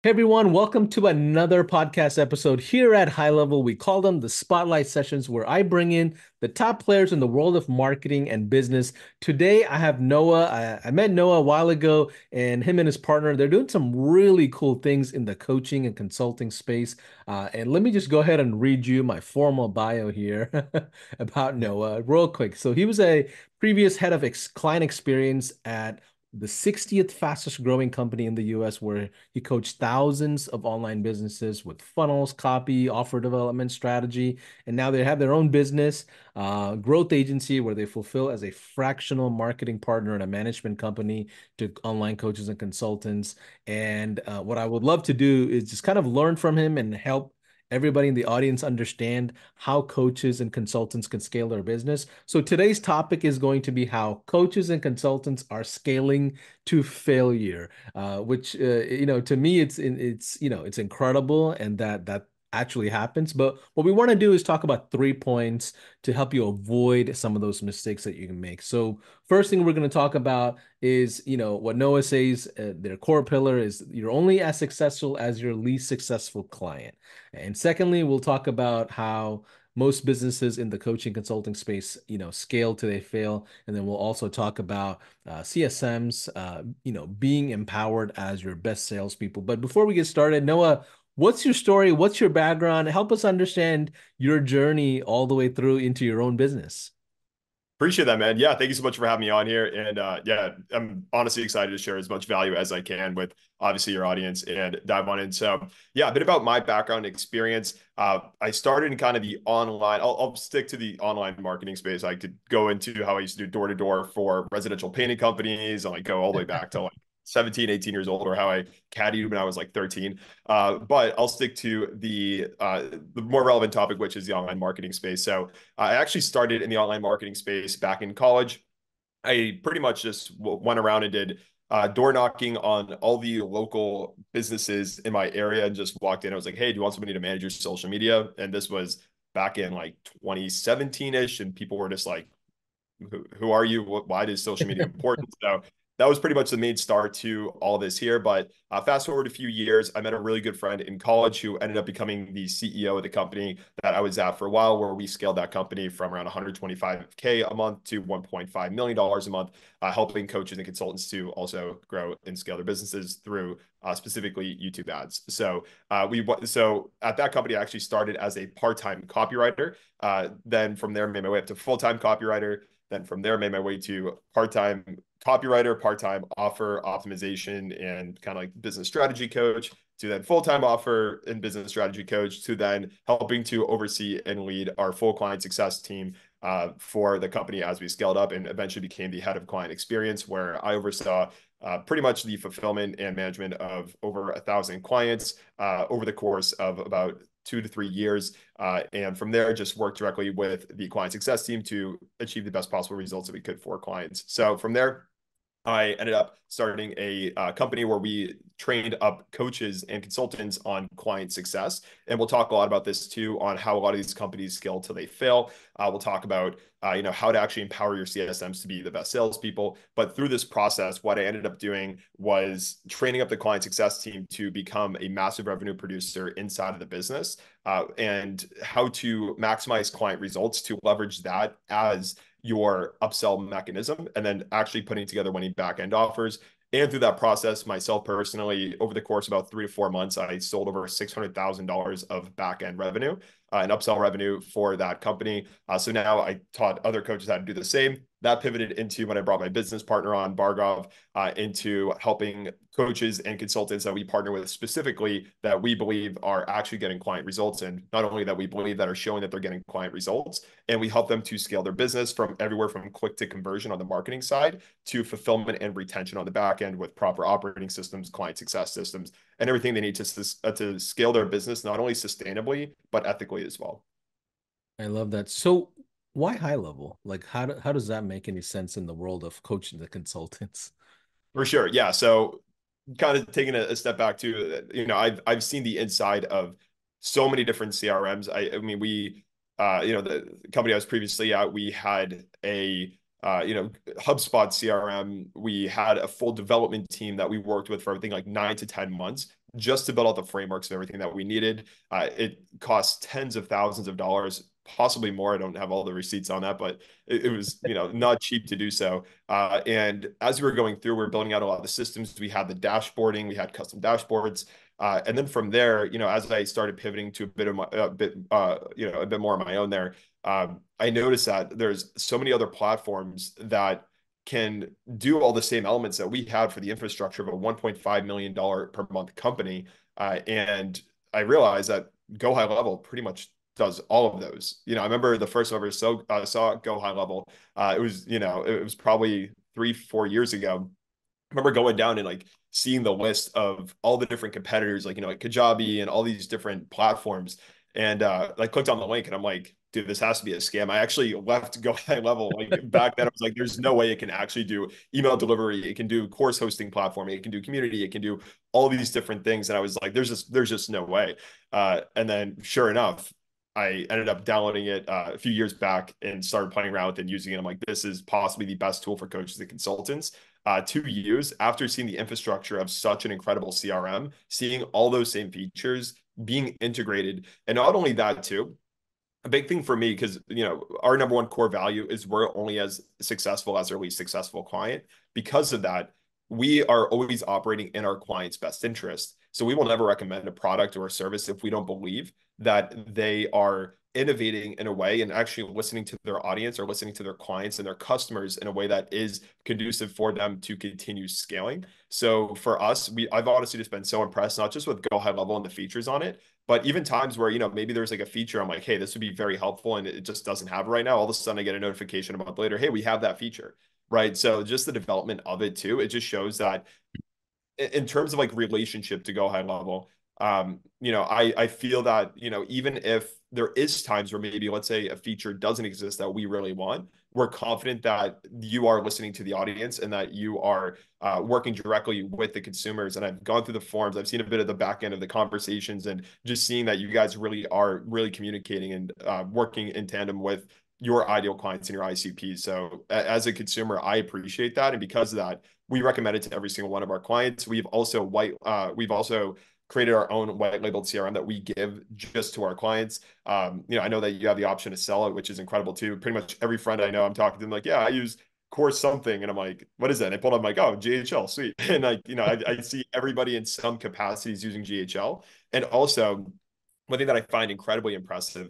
Hey everyone, welcome to another podcast episode here at High Level. We call them the Spotlight Sessions, where I bring in the top players in the world of marketing and business. Today, I have Noah. I met Noah a while ago, and him and his partner, they're doing some really cool things in the coaching and consulting space. And let me just go ahead and read you my formal bio here about Noah real quick. So he was a previous head of client experience at the 60th fastest growing company in the US, where he coached thousands of online businesses with funnels, copy, offer development strategy. And now they have their own business, growth agency, where they fulfill as a fractional marketing partner and a management company to online coaches and consultants. And what I would love to do is just kind of learn from him and help everybody in the audience understand how coaches and consultants can scale their business. So today's topic is going to be how coaches and consultants are scaling to failure, which to me it's incredible, and that actually happens. But what we want to do is talk about 3 points to help you avoid some of those mistakes that you can make. So first thing we're going to talk about is, what Noah says, their core pillar is you're only as successful as your least successful client. And secondly, we'll talk about how most businesses in the coaching consulting space, scale till they fail. And then we'll also talk about CSMs, being empowered as your best salespeople. But before we get started, Noah, what's your story? What's your background? Help us understand your journey all the way through into your own business. Appreciate that, man. Yeah, thank you so much for having me on here. And yeah, I'm honestly excited to share as much value as I can with obviously your audience and dive on in. So yeah, a bit about my background experience. I started in kind of the online, I'll stick to the online marketing space. I could go into how I used to do door to door for residential painting companies and like go all the way back to like 17, 18 years old, or how I caddied when I was like 13. But I'll stick to the more relevant topic, which is the online marketing space. So I actually started in the online marketing space back in college. I pretty much just went around and did door knocking on all the local businesses in my area and just walked in. I was like, hey, do you want somebody to manage your social media? And this was back in like 2017-ish. And people were just like, who are you? Why is social media important? So that was pretty much the main start to all this here. But fast forward a few years, I met a really good friend in college who ended up becoming the CEO of the company that I was at for a while, where we scaled that company from around 125K a month to $1.5 million a month, helping coaches and consultants to also grow and scale their businesses through specifically YouTube ads. So at that company, I actually started as a part-time copywriter. Then from there, made my way up to full-time copywriter. Then from there, made my way to part-time copywriter, part-time offer optimization, and kind of like business strategy coach, to then full-time offer and business strategy coach, to then helping to oversee and lead our full client success team for the company as we scaled up, and eventually became the head of client experience, where I oversaw pretty much the fulfillment and management of over 1,000 clients over the course of about 2 to 3 years. And from there, just worked directly with the client success team to achieve the best possible results that we could for clients. So from there, I ended up starting a company where we trained up coaches and consultants on client success. And we'll talk a lot about this too, on how a lot of these companies scale till they fail. We'll talk about how to actually empower your CSMs to be the best salespeople. But through this process, what I ended up doing was training up the client success team to become a massive revenue producer inside of the business, and how to maximize client results to leverage that as your upsell mechanism, and then actually putting together winning back end offers. And through that process, myself personally, over the course of about 3 to 4 months, I sold over $600,000 of back end revenue and upsell revenue for that company. So now I taught other coaches how to do the same. That pivoted into when I brought my business partner on, Bargov, into helping coaches and consultants that we partner with specifically, that we believe are actually getting client results. And not only that we believe, that are showing that they're getting client results. And we help them to scale their business from everywhere from click to conversion on the marketing side to fulfillment and retention on the back end, with proper operating systems, client success systems, and everything they need to scale their business, not only sustainably, but ethically as well. I love that. So why high level? Like how does that make any sense in the world of coaching the consultants? For sure. Yeah. So kind of taking a step back too, I've seen the inside of so many different CRMs. I mean, the company I was previously at, we had a HubSpot CRM. We had a full development team that we worked with for, I think, like 9 to 10 months, just to build out the frameworks and everything that we needed. It cost tens of thousands of dollars, possibly more. I don't have all the receipts on that, but it was, not cheap to do so. And as we were going through, we were building out a lot of the systems. We had the dashboarding, we had custom dashboards. And then from there, as I started pivoting to a bit more on my own there, I noticed that there's so many other platforms that can do all the same elements that we had for the infrastructure of a $1.5 million per month company. And I realized that Go High Level pretty much does all of those. I remember the first time I ever saw Go High Level. It was probably 3-4 years ago. I remember going down and like seeing the list of all the different competitors, like Kajabi and all these different platforms, and like clicked on the link, and I'm like, dude, this has to be a scam. I actually left Go High Level like back then. I was like, there's no way it can actually do email delivery. It can do course hosting platform. It can do community. It can do all these different things. And I was like, there's just no way. And then sure enough, I ended up downloading it a few years back and started playing around with it and using it. I'm like, this is possibly the best tool for coaches and consultants to use after seeing the infrastructure of such an incredible CRM, seeing all those same features being integrated. And not only that, too, a big thing for me, because our number one core value is we're only as successful as our least successful client. Because of that, we are always operating in our client's best interest. So we will never recommend a product or a service if we don't believe that they are innovating in a way and actually listening to their audience or listening to their clients and their customers in a way that is conducive for them to continue scaling. So for us, I've honestly just been so impressed, not just with Go High Level and the features on it, but even times where, maybe there's like a feature I'm like, hey, this would be very helpful, and it just doesn't have it right now. All of a sudden I get a notification a month later, hey, we have that feature, right? So just the development of it too, it just shows that in terms of like relationship to Go High Level, I feel that, even if there is times where maybe, let's say, a feature doesn't exist that we really want, we're confident that you are listening to the audience and that you are working directly with the consumers. And I've gone through the forums, I've seen a bit of the back end of the conversations, and just seeing that you guys really are really communicating and working in tandem with your ideal clients and your ICPs. So as a consumer, I appreciate that. And because of that, we recommend it to every single one of our clients. We've also created our own white labeled CRM that we give just to our clients. I know that you have the option to sell it, which is incredible too. Pretty much every friend I know, I'm talking to them like, yeah, I use course something. And I'm like, what is that? And I pulled up, I'm like, oh, GHL, sweet. And I see everybody in some capacities using GHL. And also, one thing that I find incredibly impressive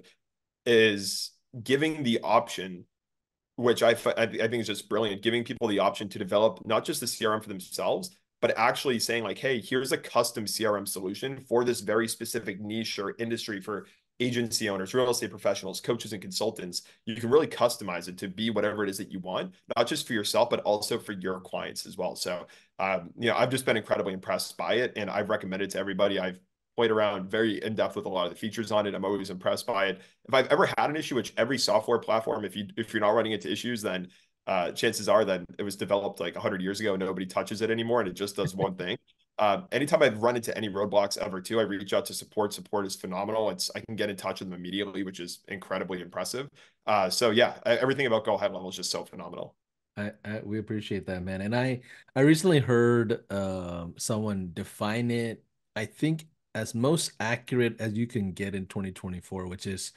is giving the option, which I think is just brilliant, giving people the option to develop not just the CRM for themselves, but actually saying like, hey, here's a custom CRM solution for this very specific niche or industry for agency owners, real estate professionals, coaches, and consultants. You can really customize it to be whatever it is that you want, not just for yourself, but also for your clients as well. So, I've just been incredibly impressed by it, and I've recommended it to everybody. I've played around very in depth with a lot of the features on it. I'm always impressed by it. If I've ever had an issue, which every software platform, if you're not running into issues, then chances are that it was developed like 100 years ago. Nobody touches it anymore, and it just does one thing. Anytime I've run into any roadblocks ever too, I reach out to support. Support is phenomenal. I can get in touch with them immediately, which is incredibly impressive. So yeah, everything about Go High Level is just so phenomenal. We appreciate that, man. And I recently heard someone define it, I think, as most accurate as you can get in 2024, which is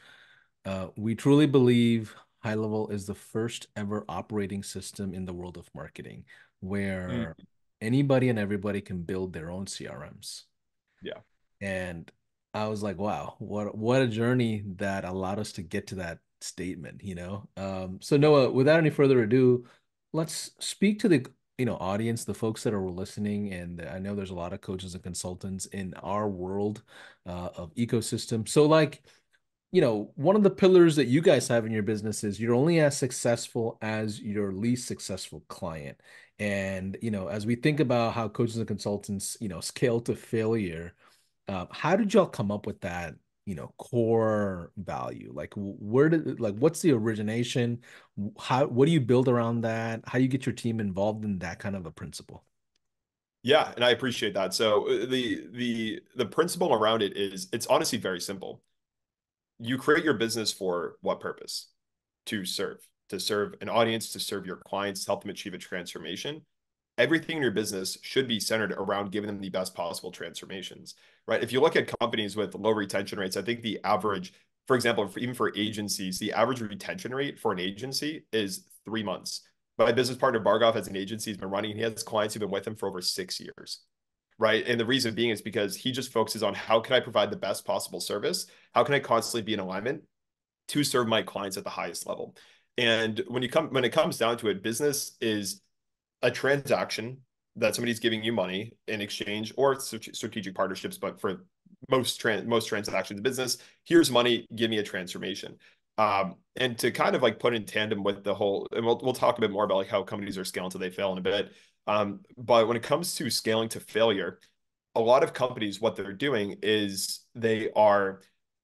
we truly believe High Level is the first ever operating system in the world of marketing Mm, where anybody and everybody can build their own CRMs. yeah. And I was like, wow, what a journey that allowed us to get to that statement, you know? So Noah, without any further ado, let's speak to the audience, the folks that are listening. And I know there's a lot of coaches and consultants in our world of ecosystem. So like, one of the pillars that you guys have in your business is you're only as successful as your least successful client. And, as we think about how coaches and consultants, scale to failure, how did y'all come up with that, core value? Like what's the origination? What do you build around that? How do you get your team involved in that kind of a principle? Yeah, and I appreciate that. So the principle around it is it's honestly very simple. You create your business for what purpose? To serve an audience, to serve your clients, to help them achieve a transformation. everything in your business should be centered around giving them the best possible transformations, right? If you look at companies with low retention rates, I think the average, for example, even for agencies, the average retention rate for an agency is 3 months. My business partner, Bargov, has an agency he's been running, and he has clients who've been with him for over 6 years, right? And the reason being is because he just focuses on how can I provide the best possible service? How can I constantly be in alignment to serve my clients at the highest level? And when it comes down to it, business is a transaction that somebody's giving you money in exchange, or strategic partnerships. But for most transactions in business, here's money, give me a transformation. And to kind of like put in tandem with the whole, and we'll talk a bit more about like how companies are scaling until they fail in a bit. But when it comes to scaling to failure, a lot of companies, what they're doing is they are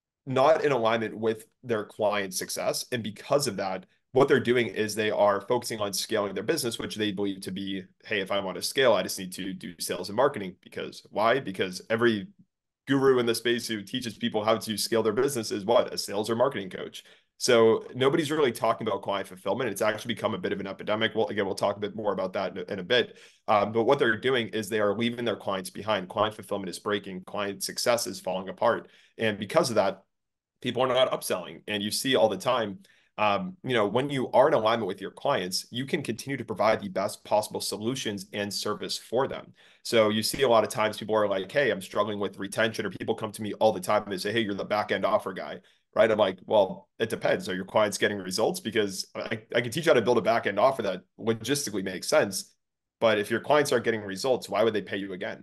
not in alignment with their client success. And because of that, what they're doing is they are focusing on scaling their business, which they believe to be, hey, if I want to scale, I just need to do sales and marketing. Because why? Because every guru in the space who teaches people how to scale their business is what? A sales or marketing coach. So nobody's really talking about client fulfillment. It's actually become a bit of an epidemic. Well, again, we'll talk a bit more about that in a bit. But what they're doing is they are leaving their clients behind. Client fulfillment is breaking. Client success is falling apart. And because of that, people are not upselling. And you see all the time, when you are in alignment with your clients, you can continue to provide the best possible solutions and service for them. So you see a lot of times people are like, hey, I'm struggling with retention, or people come to me all the time and they say, hey, you're the back end offer guy, right? I'm like, well, it depends. Are your clients getting results? Because I can teach you how to build a back end offer that logistically makes sense. But if your clients aren't getting results, why would they pay you again?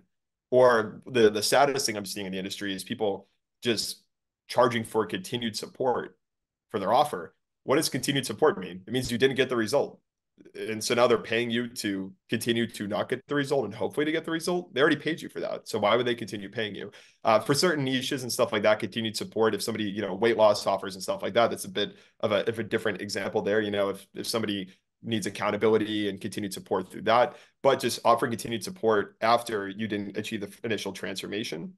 Or the saddest thing I'm seeing in the industry is people just charging for continued support for their offer. What does continued support mean? It means you didn't get the result. And so now they're paying you to continue to not get the result and hopefully to get the result. They already paid you for that. So why would they continue paying you? For certain niches and stuff like that, continued support, if somebody, weight loss offers and stuff like that, that's a bit of a different example there. If somebody needs accountability and continued support through that, but just offering continued support after you didn't achieve the initial transformation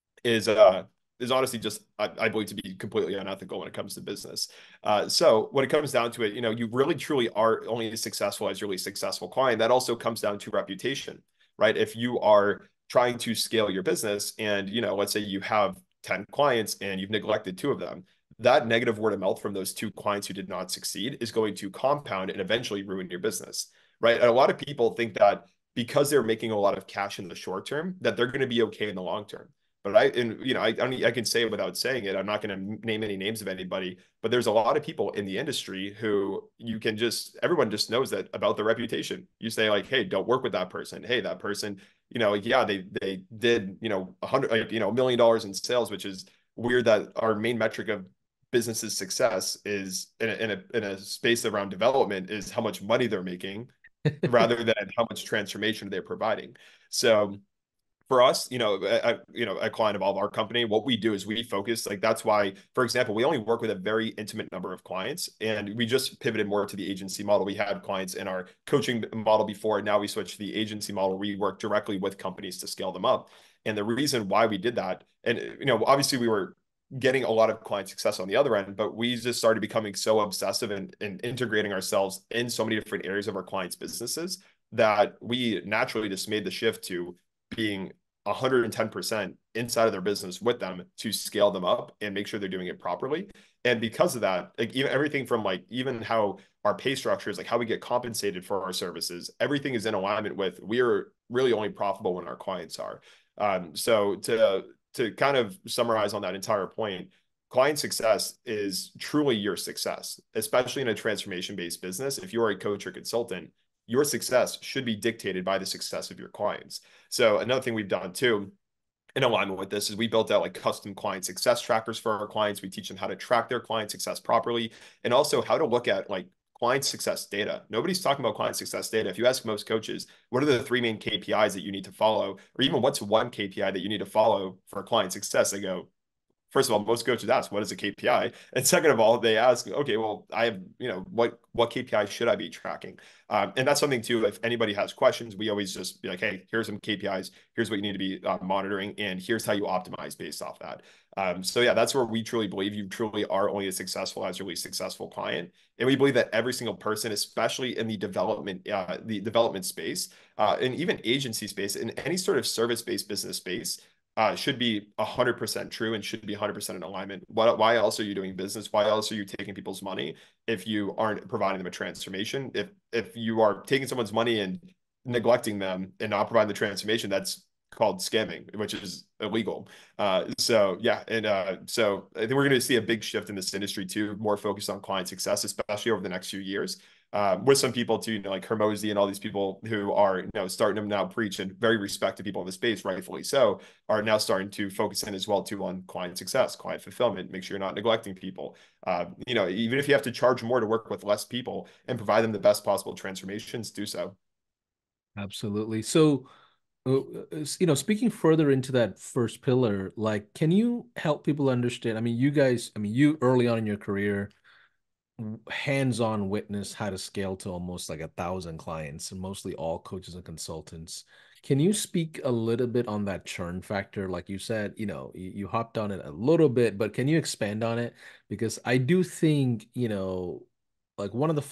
is honestly just, I believe, to be completely unethical when it comes to business. So when it comes down to it, you really truly are only as successful as your least successful client. That also comes down to reputation, right? If you are trying to scale your business and, let's say you have 10 clients and you've neglected two of them, that negative word of mouth from those two clients who did not succeed is going to compound and eventually ruin your business, right? And a lot of people think that because they're making a lot of cash in the short term, that they're going to be okay in the long term. But I can say it without saying it. I'm not going to name any names of anybody, but there's a lot of people in the industry who everyone just knows that about their reputation. You say like, hey, don't work with that person. Hey, that person, they did, $100, $1 million in sales, which is weird that our main metric of business's success is in a space around development is how much money they're making rather than how much transformation they're providing. So for us, a client of all of our company, what we do is we focus, like, that's why, for example, we only work with a very intimate number of clients, and we just pivoted more to the agency model. We had clients in our coaching model before, and now we switched to the agency model. We work directly with companies to scale them up. And the reason why we did that, and, obviously we were getting a lot of client success on the other end, but we just started becoming so obsessive and integrating ourselves in so many different areas of our clients' businesses that we naturally just made the shift to being 110% inside of their business with them to scale them up and make sure they're doing it properly. And because of that, like, even everything from like even how our pay structure is, like how we get compensated for our services, everything is in alignment with, we are really only profitable when our clients are. So to kind of summarize on that entire point, client success is truly your success, especially in a transformation-based business. If you're a coach or consultant, your success should be dictated by the success of your clients. So another thing we've done too, in alignment with this, is we built out like custom client success trackers for our clients. We teach them how to track their client success properly, and also how to look at like client success data. Nobody's talking about client success data. If you ask most coaches, what are the three main KPIs that you need to follow, or even what's one KPI that you need to follow for client success, they go, first of all, most coaches ask, what is a KPI? And second of all, they ask, okay, well, I have, what KPI should I be tracking? And that's something too, if anybody has questions, we always just be like, hey, here's some KPIs. Here's what you need to be monitoring. And here's how you optimize based off that. So yeah, that's where we truly believe you truly are only as successful as your least successful client. And we believe that every single person, especially in the development space, and even agency space, in any sort of service-based business space, should be 100% true and should be 100% in alignment. Why else are you doing business? Why else are you taking people's money if you aren't providing them a transformation? If you are taking someone's money and neglecting them and not providing the transformation, that's called scamming, which is illegal. So yeah, and so I think we're going to see a big shift in this industry too, more focused on client success, especially over the next few years. With some people too, like Hormozi and all these people who are, starting to now preach and very respected people in the space, rightfully so, are now starting to focus in as well too on client success, client fulfillment, make sure you're not neglecting people. Even if you have to charge more to work with less people and provide them the best possible transformations, do so. Absolutely. So, speaking further into that first pillar, like, can you help people understand? I mean, you early on in your career, hands-on witness how to scale to almost like 1,000 clients, and mostly all coaches and consultants. Can you speak a little bit on that churn factor? Like you said, you hopped on it a little bit, but can you expand on it? Because I do think, like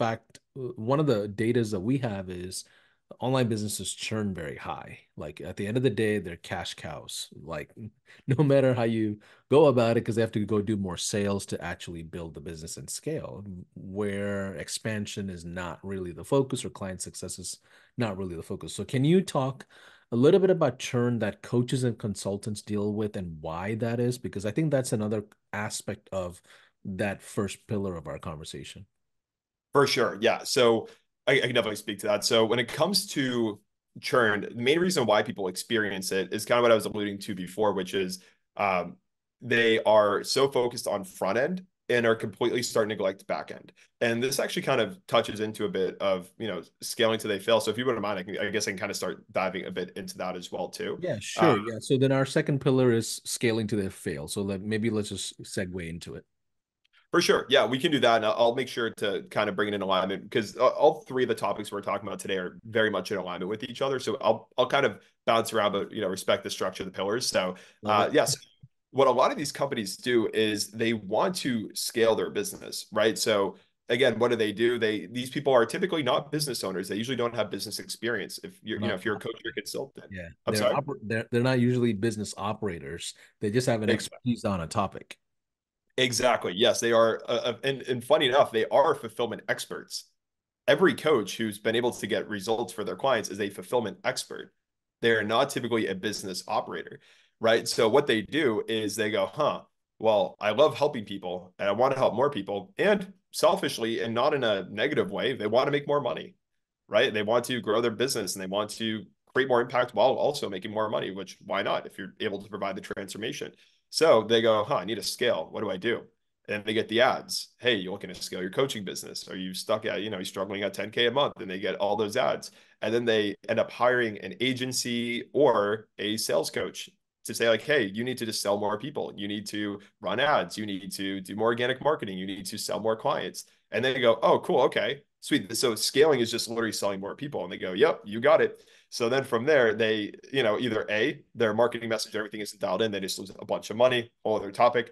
one of the datas that we have is online businesses churn very high. Like at the end of the day, they're cash cows. Like no matter how you go about it, because they have to go do more sales to actually build the business and scale, where expansion is not really the focus or client success is not really the focus. So can you talk a little bit about churn that coaches and consultants deal with and why that is? Because I think that's another aspect of that first pillar of our conversation. For sure. Yeah. So I can definitely speak to that. So when it comes to churn, the main reason why people experience it is kind of what I was alluding to before, which is um, they are so focused on front end and are completely starting to neglect back end. And this actually kind of touches into a bit of, scaling till they fail. So if you wouldn't mind, I guess I can kind of start diving a bit into that as well too. Yeah, Uh, sure. Yeah. So then our second pillar is scaling to their fail. So maybe let's just segue into it. For sure. Yeah, we can do that. And I'll make sure to kind of bring it in alignment because all three of the topics we're talking about today are very much in alignment with each other. So I'll kind of bounce around, but respect the structure of the pillars. So Love it. yes, what a lot of these companies do is they want to scale their business, right? So again, what do? These people are typically not business owners. They usually don't have business experience. If you're, Not, if you're a coach or a consultant. yeah. I'm sorry. They're not usually business operators. They just have an expertise on a topic. Exactly. Yes, they are. And funny enough, they are fulfillment experts. Every coach who's been able to get results for their clients is a fulfillment expert. They are not typically a business operator, right? So what they do is they go, well, I love helping people and I want to help more people. And selfishly and not in a negative way, they want to make more money, right? They want to grow their business and they want to create more impact while also making more money, which why not if you're able to provide the transformation? So they go, I need a scale. What do I do? And they get the ads. Hey, you're looking to scale your coaching business. Are you stuck at, you're struggling at 10K a month? And they get all those ads. And then they end up hiring an agency or a sales coach to say, like, hey, you need to just sell more people. You need to run ads. You need to do more organic marketing. You need to sell more clients. And they go, oh, cool. Okay, sweet. So scaling is just literally selling more people. And they go, yep, you got it. So then from there, they, either their marketing message, everything isn't dialed in. They just lose a bunch of money, whole other topic.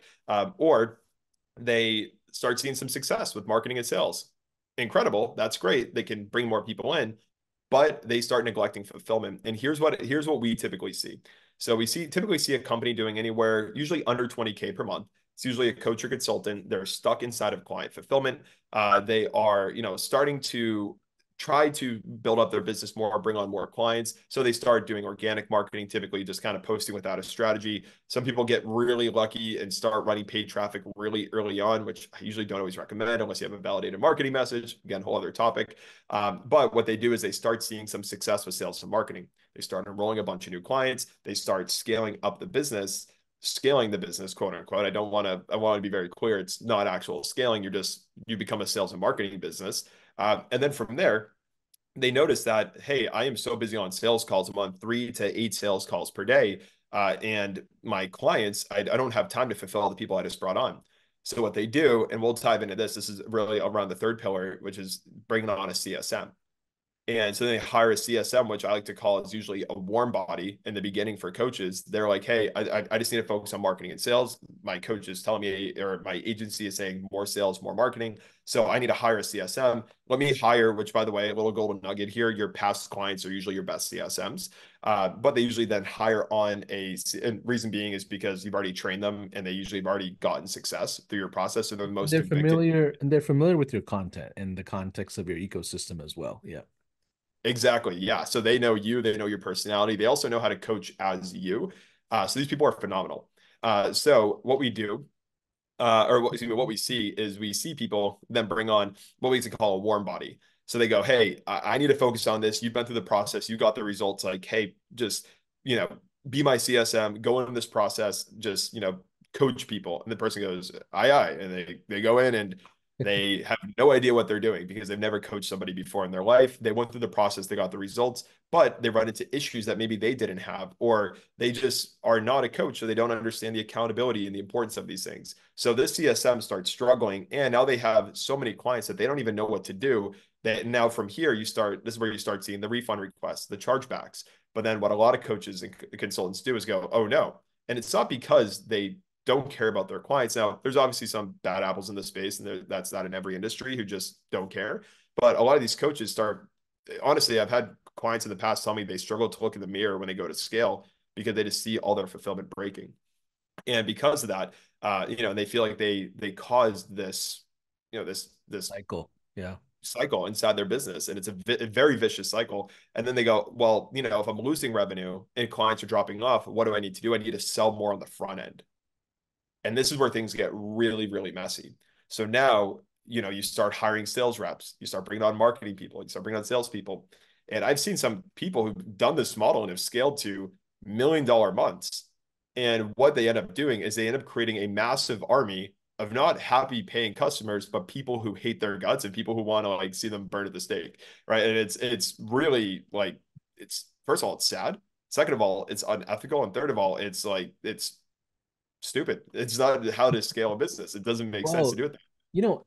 Or they start seeing some success with marketing and sales. Incredible. That's great. They can bring more people in, but they start neglecting fulfillment. And here's what we typically see. So we typically see a company doing anywhere, usually under 20K per month. It's usually a coach or consultant. They're stuck inside of client fulfillment. They are, starting to try to build up their business more, bring on more clients. So they start doing organic marketing, typically just kind of posting without a strategy. Some people get really lucky and start running paid traffic really early on, which I usually don't always recommend unless you have a validated marketing message. Again, whole other topic. But what they do is they start seeing some success with sales and marketing. They start enrolling a bunch of new clients. They start scaling up the business, scaling the business, quote unquote. I want to be very clear. It's not actual scaling. You become a sales and marketing business. And then from there, they notice that, hey, I am so busy on sales calls. I'm on 3 to 8 sales calls per day. And my clients, I don't have time to fulfill all the people I just brought on. So what they do, and we'll dive into this, this is really around the third pillar, which is bringing on a CSM. And so they hire a CSM, which I like to call is usually a warm body in the beginning for coaches. They're like, hey, I just need to focus on marketing and sales. My coach is telling me, or my agency is saying more sales, more marketing. So I need to hire a CSM. Let me hire, which by the way, a little golden nugget here, your past clients are usually your best CSMs. But they usually then hire on and reason being is because you've already trained them and they usually have already gotten success through your process. So they're the most convicted. And they're familiar with your content and the context of your ecosystem as well. Yeah. Exactly. Yeah. So they know you, they know your personality. They also know how to coach as you. So these people are phenomenal. So what we do, excuse me, what we see is we see people then bring on what we like to call a warm body. So they go, hey, I need to focus on this. You've been through the process. You got the results. Like, hey, just, be my CSM, go into this process, just, coach people. And the person goes, aye, aye. And they go in and they have no idea what they're doing because they've never coached somebody before in their life. They went through the process, they got the results, but they run into issues that maybe they didn't have, or they just are not a coach, so they don't understand the accountability and the importance of these things. So this CSM starts struggling, and now they have so many clients that they don't even know what to do. That now from here, this is where you start seeing the refund requests, the chargebacks. But then what a lot of coaches and consultants do is go, oh no. And it's not because they don't care about their clients. Now, there's obviously some bad apples in the space, and that's not in every industry who just don't care. But a lot of these coaches start, honestly, I've had clients in the past tell me they struggle to look in the mirror when they go to scale because they just see all their fulfillment breaking. And because of that, they feel like they caused this, this Cycle. Yeah. cycle inside their business, and it's a very vicious cycle. And then they go, well, if I'm losing revenue and clients are dropping off, what do I need to do? I need to sell more on the front end. And this is where things get really, really messy. So now, you start hiring sales reps, you start bringing on marketing people, you start bringing on salespeople. And I've seen some people who've done this model and have scaled to $1 million months. And what they end up doing is they end up creating a massive army of not happy paying customers, but people who hate their guts and people who want to like see them burn at the stake. Right. And it's really like, it's first of all, it's sad. Second of all, it's unethical. And third of all, it's like, it's stupid. It's not how to scale a business. It doesn't make sense to Well, do it. you know,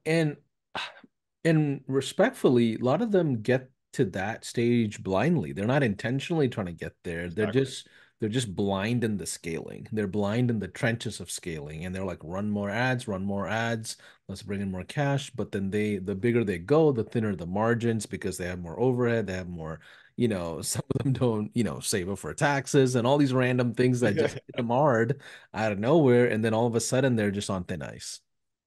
and respectfully, a lot of them get to that stage blindly. They're not intentionally trying to get there. Exactly. They're just blind in the scaling. They're blind in the trenches of scaling. And they're like, run more ads, let's bring in more cash. But then the bigger they go, the thinner the margins because they have more overhead, they have more, some of them don't, save up for taxes and all these random things that just hit them hard out of nowhere. And then all of a sudden they're just on thin ice.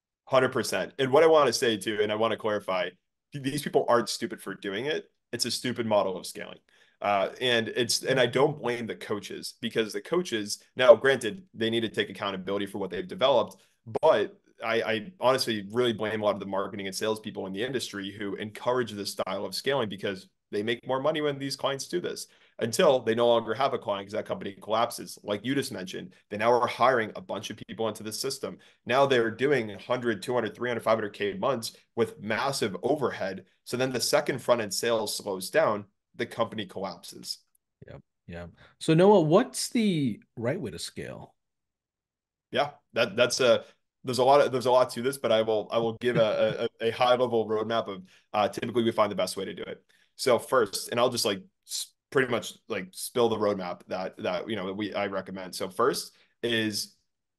100%. And what I want to say too, and I want to clarify, these people aren't stupid for doing it. It's a stupid model of scaling. And I don't blame the coaches because the coaches, now granted, they need to take accountability for what they've developed, but I honestly really blame a lot of the marketing and sales people in the industry who encourage this style of scaling because they make more money when these clients do this until they no longer have a client because that company collapses. Like you just mentioned, they now are hiring a bunch of people into the system. Now they're doing 100, 200, 300, 500K months with massive overhead. So then the second front end sales slows down, the company collapses. Yeah. Yeah. So Noah, what's the right way to scale? Yeah, there's a lot to this, but I will give a high level roadmap of typically we find the best way to do it. So first, and I'll just like pretty much like spill the roadmap that I recommend. So first is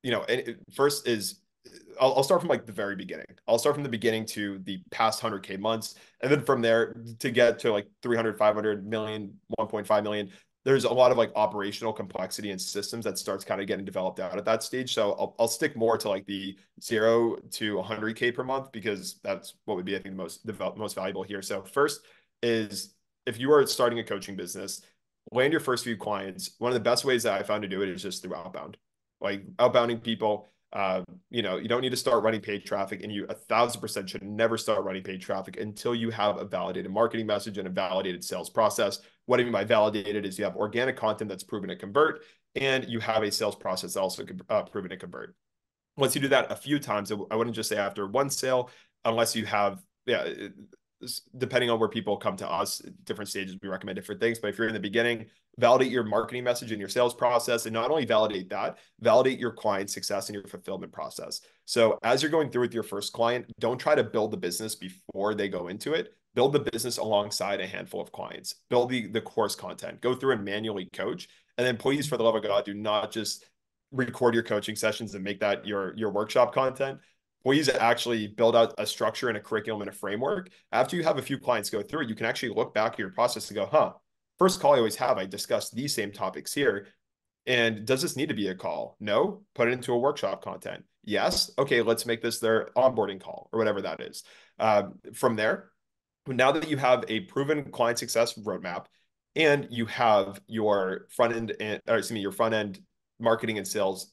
first is I'll start from like the very beginning. I'll start from the beginning to the past 100K months, and then from there to get to like 300, 500 million, 1.5 million. There's a lot of like operational complexity and systems that starts kind of getting developed out at that stage. So I'll stick more to like the 0 to 100K per month because that's what would be, I think, the most valuable here. So first is if you are starting a coaching business, land your first few clients. One of the best ways that I found to do it is just through outbound, like outbounding people. You don't need to start running paid traffic, and you 1,000% should never start running paid traffic until you have a validated marketing message and a validated sales process. What I mean by validated is you have organic content that's proven to convert, and you have a sales process that's also proven to convert. Once you do that a few times, I wouldn't just say after one sale, unless you have, yeah, depending on where people come to us, different stages, we recommend different things. But if you're in the beginning, validate your marketing message and your sales process. And not only validate that, validate your client success and your fulfillment process. So as you're going through with your first client, don't try to build the business before they go into it. Build the business alongside a handful of clients. Build the course content. Go through and manually coach. And then please, for the love of God, do not just record your coaching sessions and make that your workshop content. Please actually build out a structure and a curriculum and a framework. After you have a few clients go through it, you can actually look back at your process and go, huh, first call I always have, I discussed these same topics here. And does this need to be a call? No, put it into a workshop content. Yes. Okay, let's make this their onboarding call or whatever that is. From there, now that you have a proven client success roadmap and you have your front end, your front end marketing and sales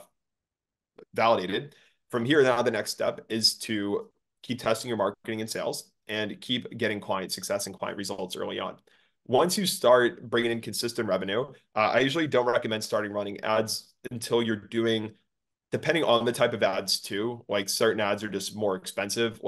validated, from here, now the next step is to keep testing your marketing and sales and keep getting client success and client results early on. Once you start bringing in consistent revenue, I usually don't recommend starting running ads until you're doing, depending on the type of ads too, like certain ads are just more expensive.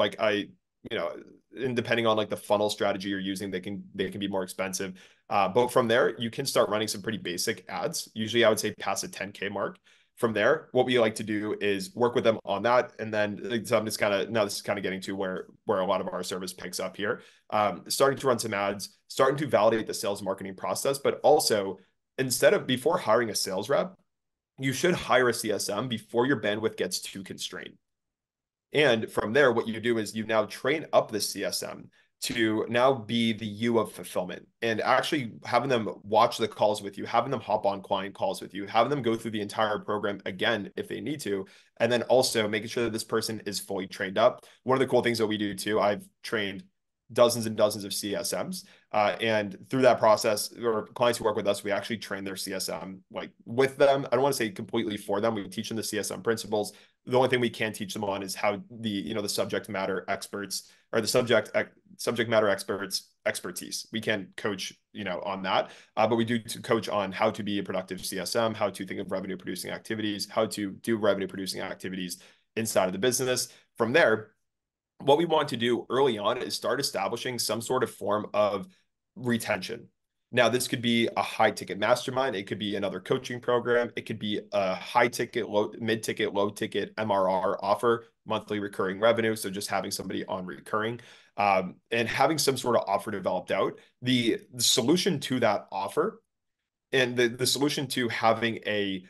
And depending on like the funnel strategy you're using, they can be more expensive. But from there, you can start running some pretty basic ads. Usually I would say past a 10K mark. From there, what we like to do is work with them on that. And then so I'm just kind of, now this is kind of getting to where a lot of our service picks up here. Starting to run some ads, starting to validate the sales marketing process, but also before hiring a sales rep, you should hire a CSM before your bandwidth gets too constrained. And from there, what you do is you now train up the CSM to now be the U of fulfillment and actually having them watch the calls with you, having them hop on client calls with you, having them go through the entire program again if they need to, and then also making sure that this person is fully trained up. One of the cool things that we do too, I've trained dozens and dozens of CSMs. And through that process, or clients who work with us, we actually train their CSM like with them. I don't want to say completely for them. We teach them the CSM principles. The only thing we can teach them on is how the subject matter experts or the subject matter experts expertise. We can coach, on that, but we do coach on how to be a productive CSM, how to think of revenue producing activities, how to do revenue producing activities inside of the business. From there, what we want to do early on is start establishing some sort of form of retention. Now, this could be a high ticket mastermind. It could be another coaching program. It could be a high ticket, mid ticket, low ticket MRR offer, monthly recurring revenue. So just having somebody on recurring and having some sort of offer developed out. The solution to that offer and the solution to having a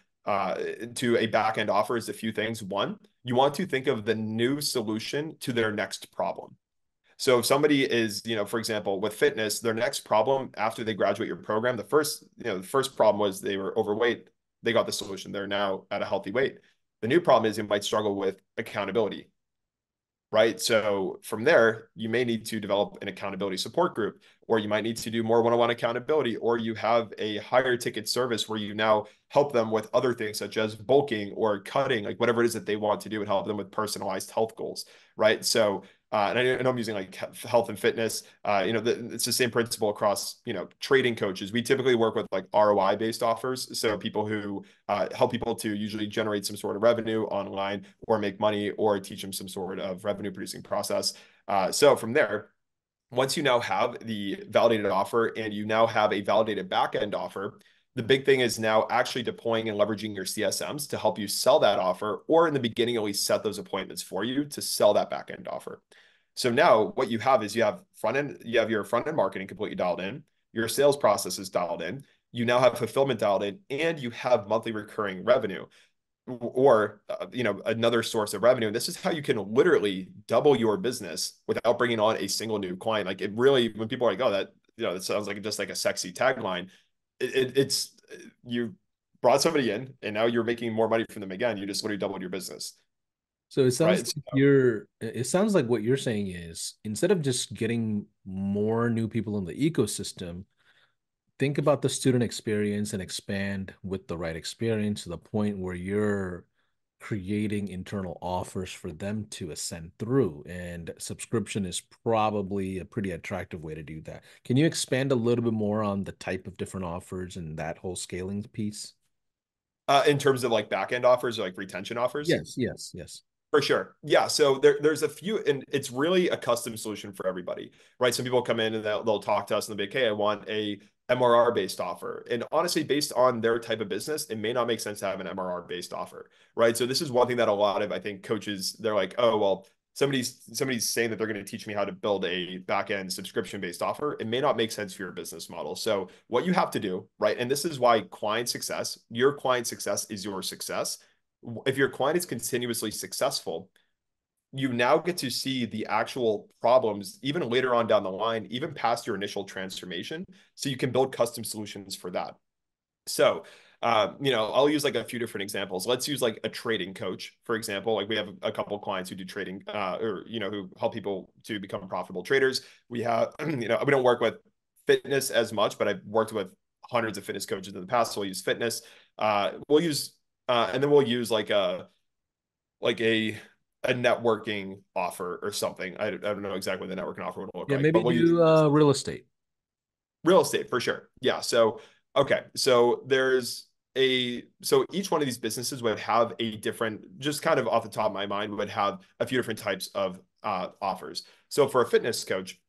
back end offer is a few things. One, you want to think of the new solution to their next problem. So if somebody is, for example, with fitness, their next problem after they graduate your program, the first problem was they were overweight. They got the solution. They're now at a healthy weight. The new problem is you might struggle with accountability, right? So from there, you may need to develop an accountability support group, or you might need to do more one-on-one accountability, or you have a higher ticket service where you now help them with other things such as bulking or cutting, like whatever it is that they want to do, and help them with personalized health goals, right? So and I know I'm using like health and fitness. It's the same principle across, trading coaches. We typically work with like ROI based offers. So people who help people to usually generate some sort of revenue online or make money or teach them some sort of revenue producing process. So from there, once you now have the validated offer and you now have a validated backend offer, the big thing is now actually deploying and leveraging your CSMs to help you sell that offer, or in the beginning, at least set those appointments for you to sell that backend offer. So now what you have is you have your front end marketing completely dialed in, your sales process is dialed in, you now have fulfillment dialed in, and you have monthly recurring revenue or another source of revenue. And this is how you can literally double your business without bringing on a single new client. Like it really, when people are like, oh, that sounds like just like a sexy tagline. It's you brought somebody in and now you're making more money from them again. You just literally doubled your business. So it sounds Right. like it sounds like what you're saying is instead of just getting more new people in the ecosystem, think about the student experience and expand with the right experience to the point where you're creating internal offers for them to ascend through. And subscription is probably a pretty attractive way to do that. Can you expand a little bit more on the type of different offers and that whole scaling piece? In terms of like back end offers or like retention offers? Yes, yes, yes. For sure. Yeah. So there's a few, and it's really a custom solution for everybody, right? Some people come in and they'll talk to us and they'll be like, hey, I want a MRR based offer. And honestly, based on their type of business, it may not make sense to have an MRR based offer, right? So this is one thing that a lot of, I think, coaches, they're like, oh, well, somebody's saying that they're going to teach me how to build a back end subscription based offer. It may not make sense for your business model. So what you have to do, right? And this is why your client success is your success. If your client is continuously successful, you now get to see the actual problems even later on down the line, even past your initial transformation. So you can build custom solutions for that. So, I'll use like a few different examples. Let's use like a trading coach, for example. Like we have a couple of clients who do trading, who help people to become profitable traders. We have, we don't work with fitness as much, but I've worked with hundreds of fitness coaches in the past. So we'll use fitness. And then we'll use like a networking offer or something. I don't know exactly what the networking offer would look Yeah, like, maybe but we'll use do real estate. real estate for sure. Yeah. So, okay. So each one of these businesses would have a different, just kind of off the top of my mind, would have a few different types of offers. So for a fitness coach,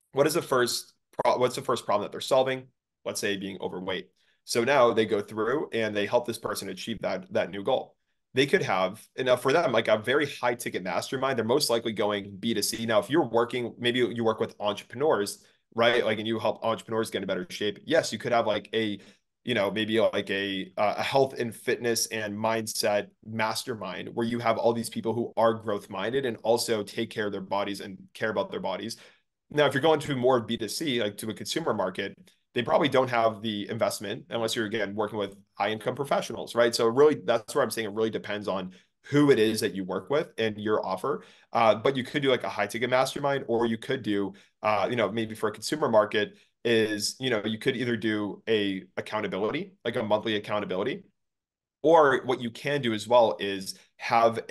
what's the first problem that they're solving? Let's say being overweight. So now they go through and they help this person achieve that new goal. They could have, and for them, like a very high ticket mastermind, they're most likely going B2C. Now, if you're working, maybe you work with entrepreneurs, right? Like, and you help entrepreneurs get in better shape. Yes, you could have like maybe like a health and fitness and mindset mastermind where you have all these people who are growth minded and also take care of their bodies and care about their bodies. Now, if you're going to more B2C, like to a consumer market, they probably don't have the investment unless you're, again, working with high income professionals, right? So really, that's where I'm saying it really depends on who it is that you work with and your offer. But you could do like a high ticket mastermind, or you could do, maybe for a consumer market you could either do a accountability, like a monthly accountability, or what you can do as well is have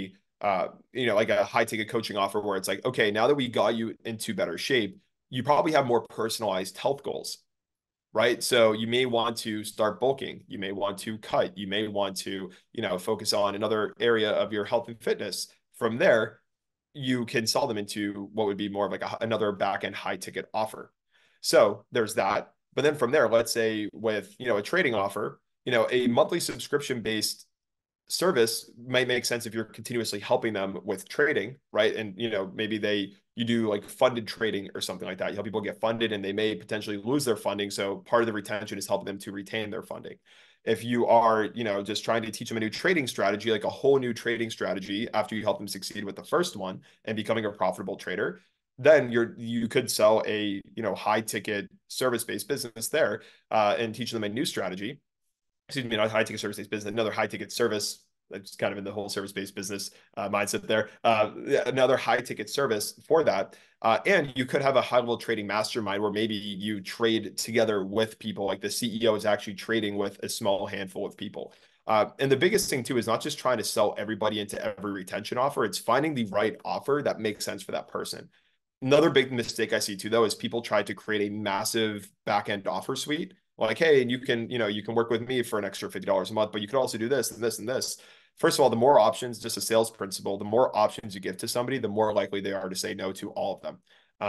like a high ticket coaching offer where it's like, okay, now that we got you into better shape, you probably have more personalized health goals, right? So you may want to start bulking, you may want to cut, you may want to, focus on another area of your health and fitness. From there, you can sell them into what would be more of like another back end high ticket offer. So there's that. But then from there, let's say with, a trading offer, a monthly subscription based service might make sense if you're continuously helping them with trading, right? And maybe you do like funded trading or something like that. You help people get funded and they may potentially lose their funding. So part of the retention is helping them to retain their funding. If you are, just trying to teach them a new trading strategy, like a whole new trading strategy after you help them succeed with the first one and becoming a profitable trader, then you could sell a high ticket service based business there and teach them a new strategy. Excuse me, not high ticket service based business, another high ticket service. That's kind of in the whole service based business mindset there. Another high ticket service for that. And you could have a high level trading mastermind where maybe you trade together with people, like the CEO is actually trading with a small handful of people. And the biggest thing too is not just trying to sell everybody into every retention offer, it's finding the right offer that makes sense for that person. Another big mistake I see too, though, is people try to create a massive back end offer suite. Like, hey, and you can work with me for an extra $50 a month, but you could also do this and this and this. First of all, the more options, just a sales principle, the more options you give to somebody, the more likely they are to say no to all of them.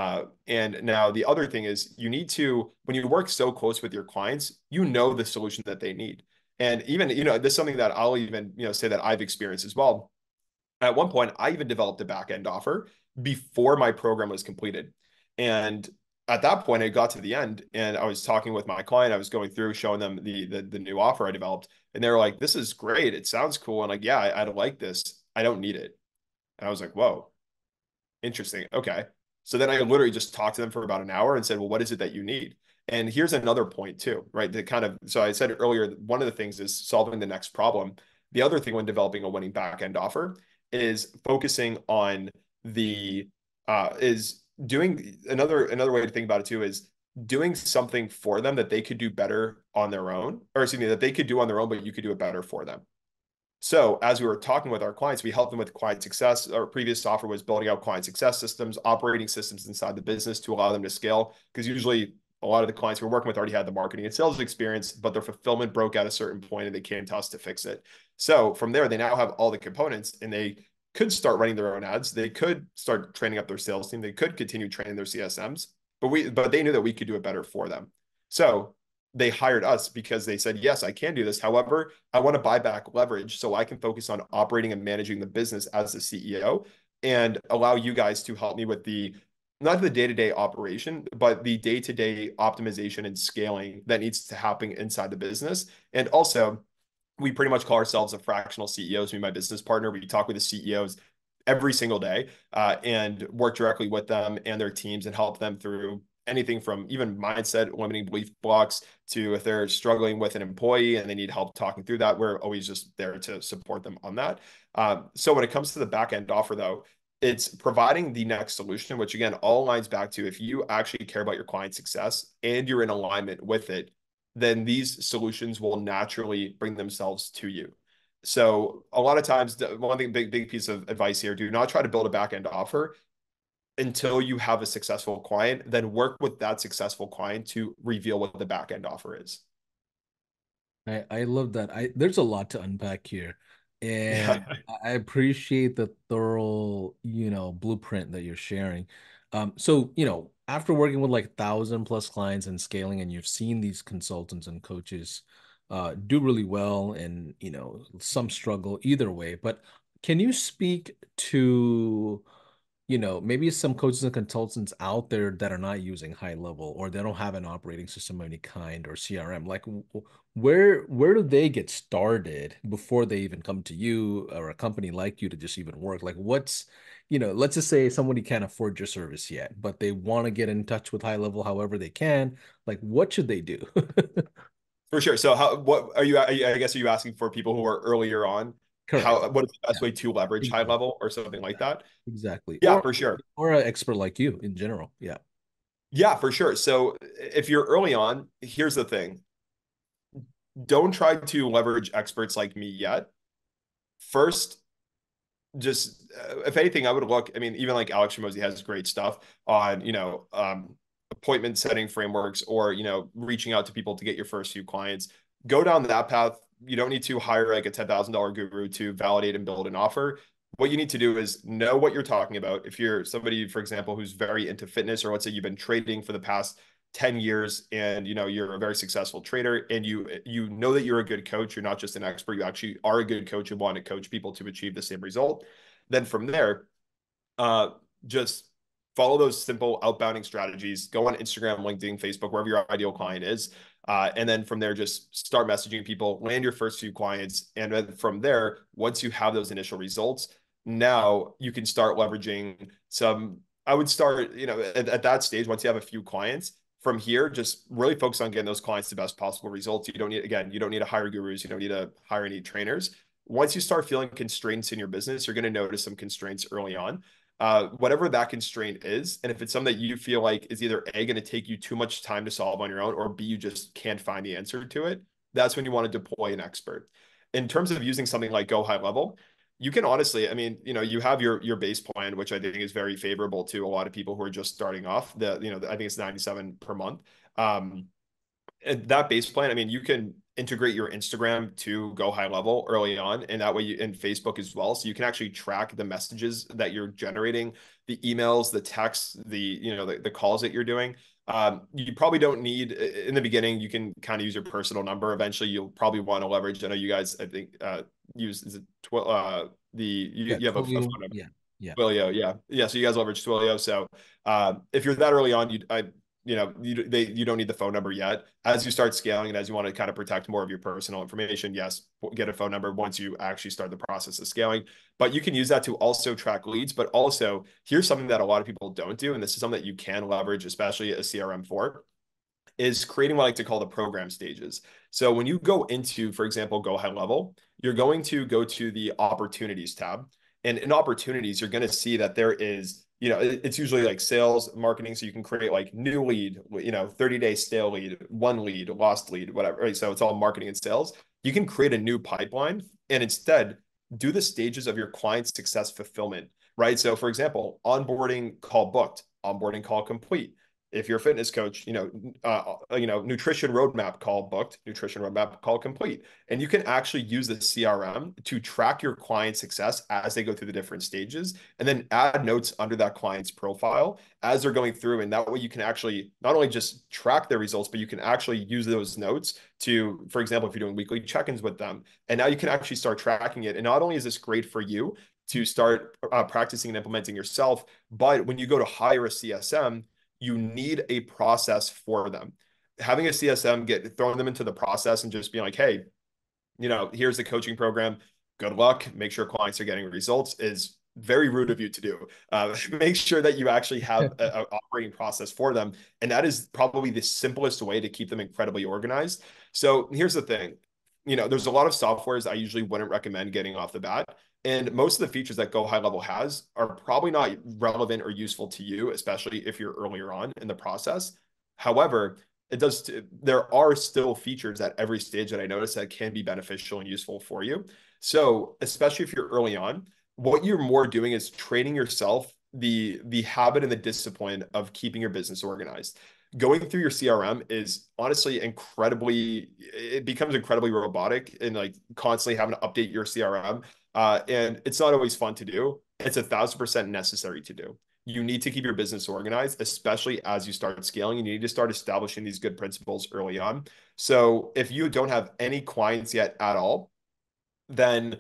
And now the other thing is you need to, when you work so close with your clients, the solution that they need. And even, this is something that I'll even, say that I've experienced as well. At one point, I even developed a back end offer before my program was completed. And at that point, I got to the end and I was talking with my client. I was going through showing them the new offer I developed. And they were like, this is great. It sounds cool. And like, yeah, I'd like this. I don't need it. And I was like, whoa, interesting. Okay. So then I literally just talked to them for about an hour and said, well, what is it that you need? And here's another point too, right? So I said earlier, one of the things is solving the next problem. The other thing when developing a winning back end offer is focusing on is doing another way to think about it too is doing something for them that they could do better on their own, or excuse me, that they could do on their own, but you could do it better for them. So as we were talking with our clients, we helped them with client success. Our previous software was building out client success systems, operating systems inside the business to allow them to scale. Because usually a lot of the clients we were working with already had the marketing and sales experience, but their fulfillment broke at a certain point and they came to us to fix it. So from there, they now have all the components and they could start running their own ads. They could start training up their sales team. They could continue training their CSMs, but they knew that we could do it better for them. So they hired us because they said, yes, I can do this. However, I want to buy back leverage so I can focus on operating and managing the business as the CEO and allow you guys to help me with the not the day-to-day operation, but the day-to-day optimization and scaling that needs to happen inside the business. And also, we pretty much call ourselves a fractional CEOs. Me and my business partner, we talk with the CEOs every single day and work directly with them and their teams and help them through anything from even mindset, limiting belief blocks, to if they're struggling with an employee and they need help talking through that, we're always just there to support them on that. So when it comes to the back end offer, though, it's providing the next solution, which again, all lines back to if you actually care about your client's success and you're in alignment with it, then these solutions will naturally bring themselves to you. So a lot of times, one thing, big piece of advice here, do not try to build a back end offer until you have a successful client, then work with that successful client to reveal what the back end offer is. I love that. There's a lot to unpack here. Yeah. And I appreciate the thorough, blueprint that you're sharing. So, after working with like 1,000+ clients and scaling, and you've seen these consultants and coaches do really well and, some struggle either way. But can you speak to maybe some coaches and consultants out there that are not using high level, or they don't have an operating system of any kind or CRM? Like, where do they get started before they even come to you or a company like you to just even work? Like, let's just say somebody can't afford your service yet, but they want to get in touch with high level however they can. Like, what should they do? For sure. So what I guess, are you asking for people who are earlier on? Correct. What is the best Yeah, way to leverage high exactly. level or something like that? Exactly. Yeah, for sure. Or an expert like you in general. Yeah. Yeah, for sure. So if you're early on, here's the thing. Don't try to leverage experts like me yet. First, just if anything, I would look. I mean, even like Alex Ramosi has great stuff on, appointment setting frameworks, or reaching out to people to get your first few clients. Go down that path. You don't need to hire like a $10,000 guru to validate and build an offer. What you need to do is know what you're talking about. If you're somebody, for example, who's very into fitness, or let's say you've been trading for the past 10 years and you're a very successful trader, and you know that you're a good coach, you're not just an expert, you actually are a good coach and want to coach people to achieve the same result, then from there, uh just follow those simple outbounding strategies. Go on Instagram, LinkedIn, Facebook, wherever your ideal client is, and then from there, just start messaging people, land your first few clients, and then from there, once you have those initial results, now you can start leveraging some. I would start, at that stage, once you have a few clients, from here, just really focus on getting those clients the best possible results. You don't need to hire gurus. You don't need to hire any trainers. Once you start feeling constraints in your business, you're going to notice some constraints early on. Whatever that constraint is, and if it's something that you feel like is either A, going to take you too much time to solve on your own, or B, you just can't find the answer to it, that's when you want to deploy an expert. In terms of using something like Go High Level, you can honestly, I mean, you have your base plan, which I think is very favorable to a lot of people who are just starting off. I think it's 97 per month. And that base plan, I mean, you can integrate your Instagram to Go High Level early on, and that way in Facebook as well. So you can actually track the messages that you're generating, the emails, the texts, the calls that you're doing. You probably don't need in the beginning. You can kind of use your personal number. Eventually, you'll probably want to leverage. I know you guys, I think, use is it Yeah. you have a phone Twilio. number. Yeah. Yeah. Twilio, yeah. So you guys leverage Twilio. So if you're that early on, you don't need the phone number yet. As you start scaling and as you want to kind of protect more of your personal information, yes, get a phone number once you actually start the process of scaling. But you can use that to also track leads. But also, here's something that a lot of people don't do, and this is something that you can leverage, especially a CRM for, is creating what I like to call the program stages. So when you go into, for example, Go High Level, you're going to go to the opportunities tab. And in opportunities, you're going to see that there is, it's usually like sales, marketing. So you can create like new lead, 30-day stale lead, one lead, lost lead, whatever. Right? So it's all marketing and sales. You can create a new pipeline and instead do the stages of your client success fulfillment, right? So for example, onboarding call booked, onboarding call complete, if you're a fitness coach, nutrition roadmap call booked, nutrition roadmap call complete. And you can actually use the CRM to track your client success as they go through the different stages, and then add notes under that client's profile as they're going through. And that way you can actually not only just track their results, but you can actually use those notes to, for example, if you're doing weekly check-ins with them, and now you can actually start tracking it. And not only is this great for you to start practicing and implementing yourself, but when you go to hire a CSM, you need a process for them. Having a CSM throwing them into the process and just being like, hey, here's the coaching program. Good luck. Make sure clients are getting results is very rude of you to do. Make sure that you actually have an operating process for them. And that is probably the simplest way to keep them incredibly organized. So here's the thing. There's a lot of softwares I usually wouldn't recommend getting off the bat. And most of the features that Go High Level has are probably not relevant or useful to you, especially if you're earlier on in the process. However, there are still features at every stage that I notice that can be beneficial and useful for you. So especially if you're early on, what you're more doing is training yourself the habit and the discipline of keeping your business organized. Going through your CRM is honestly it becomes incredibly robotic, and like constantly having to update your CRM. And it's not always fun to do. It's 1,000% necessary to do. You need to keep your business organized, especially as you start scaling, and you need to start establishing these good principles early on. So if you don't have any clients yet at all, then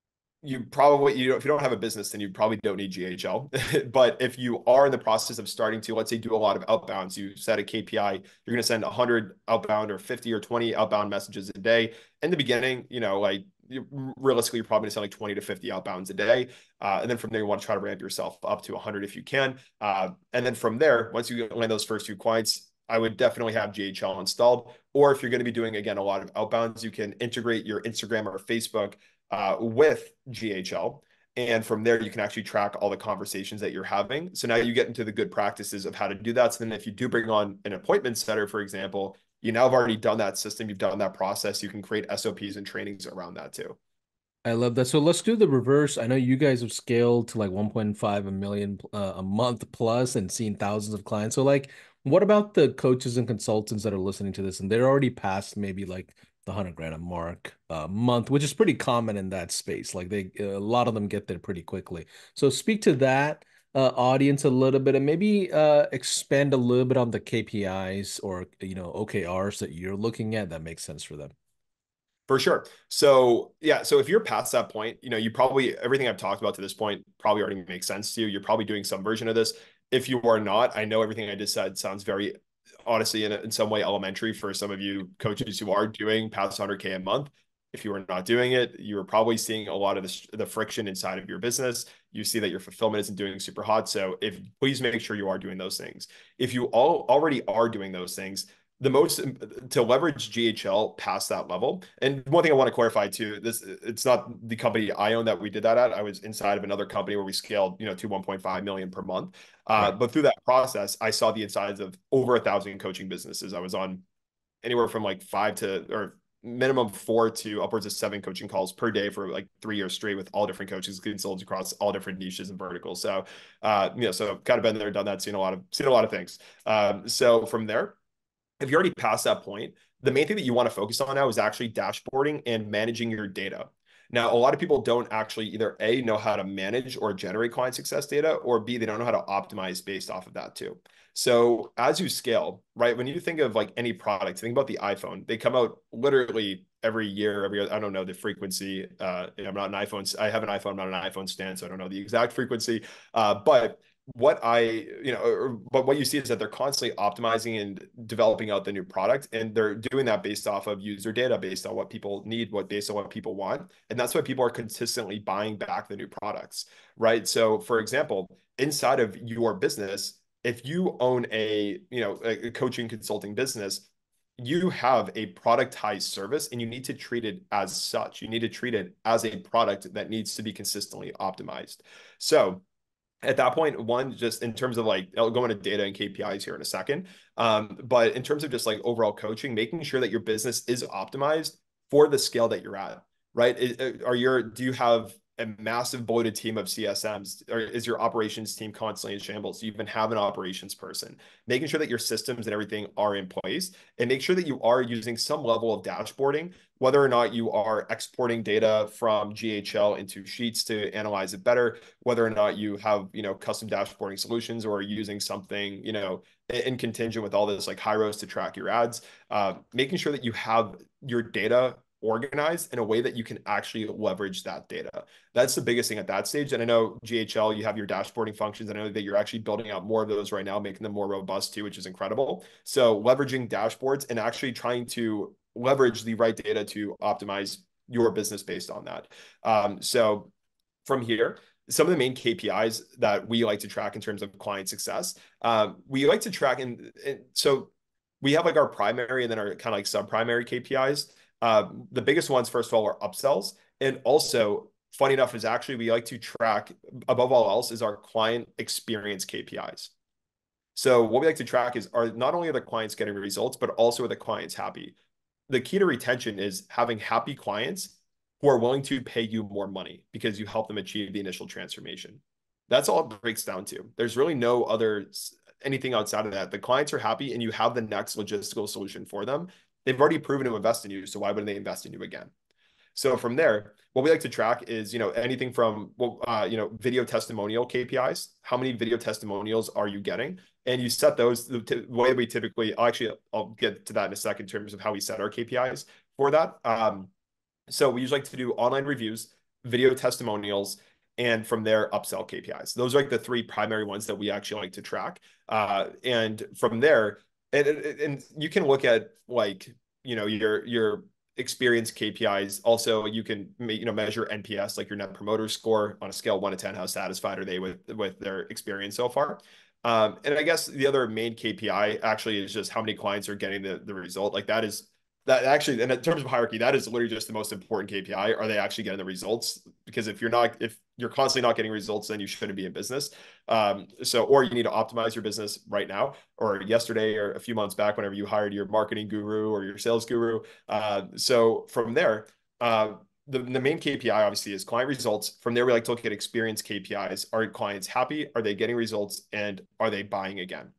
if you don't have a business, then you probably don't need GHL. But if you are in the process of starting to, let's say, do a lot of outbounds, you set a KPI, you're going to send 100 outbound or 50 or 20 outbound messages a day. In the beginning, realistically, you're probably going to send like 20 to 50 outbounds a day. And then from there, you want to try to ramp yourself up to 100 if you can. And then from there, once you land those first few clients, I would definitely have GHL installed. Or if you're going to be doing, again, a lot of outbounds, you can integrate your Instagram or Facebook with GHL. And from there, you can actually track all the conversations that you're having. So now you get into the good practices of how to do that. So then if you do bring on an appointment setter, for example, you now have already done that system. You've done that process. You can create SOPs and trainings around that too. I love that. So let's do the reverse. I know you guys have scaled to like 1.5 million a month plus and seen thousands of clients. So like, what about the coaches and consultants that are listening to this and they're already past maybe like the 100 grand a mark a month, which is pretty common in that space. Like a lot of them get there pretty quickly. So speak to that audience a little bit and maybe expand a little bit on the KPIs or, OKRs that you're looking at that makes sense for them. For sure. So yeah, so if you're past that point, you probably, everything I've talked about to this point probably already makes sense to you. You're probably doing some version of this. If you are not, I know everything I just said sounds very, honestly, in some way elementary for some of you coaches who are doing past 100K a month. If you are not doing it, you are probably seeing a lot of the friction inside of your business. You see that your fulfillment isn't doing super hot. So please make sure you are doing those things. If you already are doing those things, the most to leverage GHL past that level. And one thing I want to clarify too, it's not the company I own that we did that at. I was inside of another company where we scaled, to 1.5 million per month. Right. But through that process, I saw the insides of over 1,000 coaching businesses. I was on anywhere from like 5 to or minimum 4 to upwards of 7 coaching calls per day for like 3 years straight with all different coaches, consultants across all different niches and verticals. So, so kind of been there, done that, seen a lot of things. So from there, if you're already past that point, the main thing that you want to focus on now is actually dashboarding and managing your data. Now, a lot of people don't actually either A, know how to manage or generate client success data, or B, they don't know how to optimize based off of that too. So as you scale, right, when you think of like any product, think about the iPhone. They come out literally every year, I don't know the frequency. I'm not an iPhone. I have an iPhone, I'm not an iPhone stand, so I don't know the exact frequency. But what you see is that they're constantly optimizing and developing out the new product, and they're doing that based off of user data, based on what people need, based on what people want. And that's why people are consistently buying back the new products, right? So for example, inside of your business, if you own a coaching consulting business, you have a productized service and you need to treat it as such. You need to treat it as a product that needs to be consistently optimized. So at that point, one, just in terms of like, I'll go into data and KPIs here in a second. But in terms of just like overall coaching, making sure that your business is optimized for the scale that you're at, right? Do you have a massive bloated team of CSMs, or is your operations team constantly in shambles? Do you even have an operations person? Making sure that your systems and everything are in place, and make sure that you are using some level of dashboarding, whether or not you are exporting data from GHL into Sheets to analyze it better, whether or not you have, custom dashboarding solutions, or using something, in contingent with all this like Hyros to track your ads, making sure that you have your data organized in a way that you can actually leverage that data. That's the biggest thing at that stage. And I know GHL, you have your dashboarding functions. I know that you're actually building out more of those right now, making them more robust too, which is incredible. So leveraging dashboards and actually trying to leverage the right data to optimize your business based on that. So from here, some of the main KPIs that we like to track in terms of client success, we like to track, and so we have like our primary and then our kind of like sub-primary KPIs. The biggest ones, first of all, are upsells. And also, funny enough, is actually we like to track, above all else, is our client experience KPIs. So what we like to track are not only are the clients getting results, but also are the clients happy. The key to retention is having happy clients who are willing to pay you more money because you help them achieve the initial transformation. That's all it breaks down to. There's really no other anything outside of that. The clients are happy and you have the next logistical solution for them. They've already proven to invest in you, so why wouldn't they invest in you again? So from there, what we like to track is, anything from, video testimonial KPIs. How many video testimonials are you getting? And you set those the way we typically, I'll get to that in a second in terms of how we set our KPIs for that. So we usually like to do online reviews, video testimonials, and from there, upsell KPIs. Those are like the three primary ones that we actually like to track. And from there, and you can look at like, your experience KPIs. Also, you can measure NPS, like your net promoter score on a scale of 1 to 10. How satisfied are they with their experience so far? And I guess the other main KPI actually is just how many clients are getting the result. Like that actually, and in terms of hierarchy, that is literally just the most important KPI. Are they actually getting the results? Because if you're constantly not getting results, then you shouldn't be in business. Or you need to optimize your business right now, or yesterday, or a few months back, whenever you hired your marketing guru or your sales guru. So from there, the main KPI obviously is client results. From there, we like to look at experience KPIs. Are clients happy? Are they getting results? And are they buying again?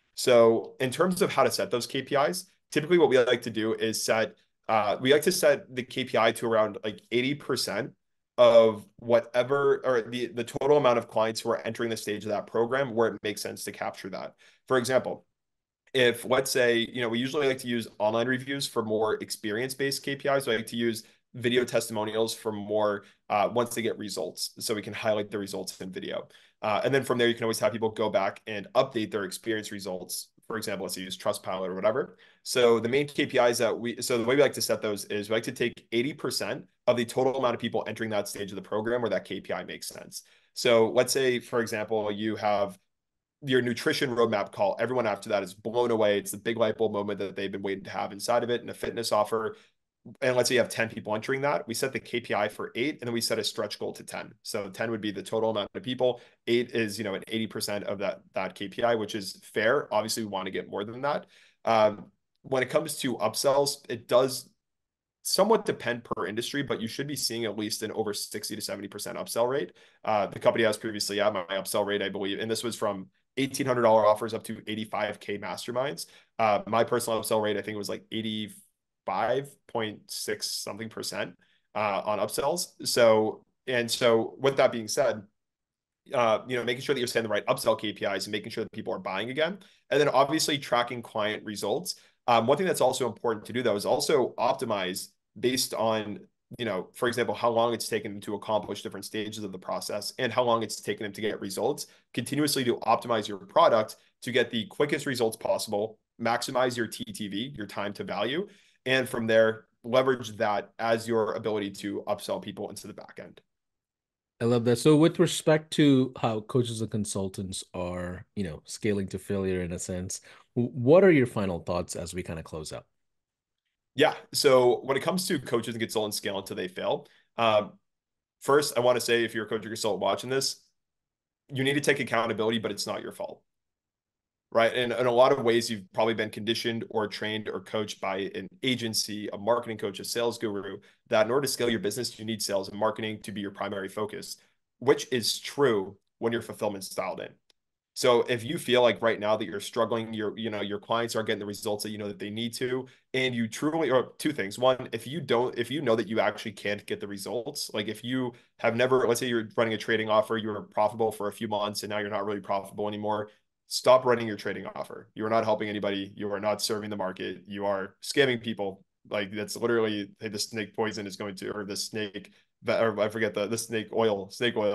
So in terms of how to set those KPIs, typically what we like to do is we like to set the KPI to around like 80% of whatever, or the total amount of clients who are entering the stage of that program where it makes sense to capture that. For example, if let's say, we usually like to use online reviews for more experience-based KPIs. We like to use video testimonials for more once they get results. So we can highlight the results in video. And then from there, you can always have people go back and update their experience results. For example, let's use Trustpilot or whatever. So the main KPIs so the way we like to set those is we like to take 80% of the total amount of people entering that stage of the program where that KPI makes sense. So let's say, for example, you have your nutrition roadmap call. Everyone after that is blown away. It's the big light bulb moment that they've been waiting to have inside of it, and a fitness offer. And let's say you have 10 people entering that. We set the KPI for 8, and then we set a stretch goal to 10. So 10 would be the total amount of people. 8 is, an 80% of that KPI, which is fair. Obviously, we want to get more than that. When it comes to upsells, it does somewhat depend per industry, but you should be seeing at least an over 60 to 70% upsell rate. The company I was previously at, my upsell rate, I believe, and this was from $1,800 offers up to $85K masterminds. My personal upsell rate, I think it was like 85.6 something percent on upsells. So with that being said, making sure that you're setting the right upsell KPIs and making sure that people are buying again. And then obviously tracking client results. One thing that's also important to do, though, is also optimize based on, for example, how long it's taken them to accomplish different stages of the process and how long it's taken them to get results, continuously to optimize your product to get the quickest results possible, maximize your TTV, your time to value, and from there, leverage that as your ability to upsell people into the back end. I love that. So with respect to how coaches and consultants are, scaling to failure in a sense, what are your final thoughts as we kind of close out? Yeah. So when it comes to coaches and consultants scale until they fail, first, I want to say if you're a coach or consultant watching this, you need to take accountability, but it's not your fault. right? And in a lot of ways, you've probably been conditioned or trained or coached by an agency, a marketing coach, a sales guru, that in order to scale your business, you need sales and marketing to be your primary focus, which is true when your fulfillment's dialed in. So if you feel like right now that you're struggling, your clients aren't getting the results that you know that they need to, and you truly, or two things. One, if you know that you actually can't get the results, like if you have never, let's say you're running a trading offer, you were profitable for a few months and now you're not really profitable anymore, stop running your trading offer. You are not helping anybody. You are not serving the market. You are scamming people. Like that's literally, hey, the snake poison is going to, or the snake, or I forget the snake oil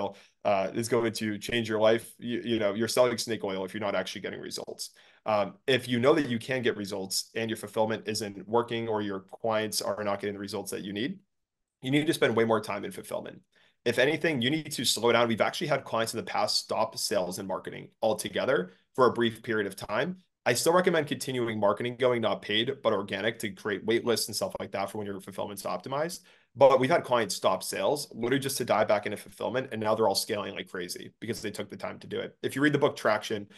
is going to change your life. You're selling snake oil if you're not actually getting results. If you know that you can get results and your fulfillment isn't working or your clients are not getting the results that you need to spend way more time in fulfillment. If anything, you need to slow down. We've actually had clients in the past stop sales and marketing altogether for a brief period of time. I still recommend continuing marketing going, not paid, but organic to create wait lists and stuff like that for when your fulfillment's optimized. But we've had clients stop sales literally just to dive back into fulfillment. And now they're all scaling like crazy because they took the time to do it. If you read the book Traction,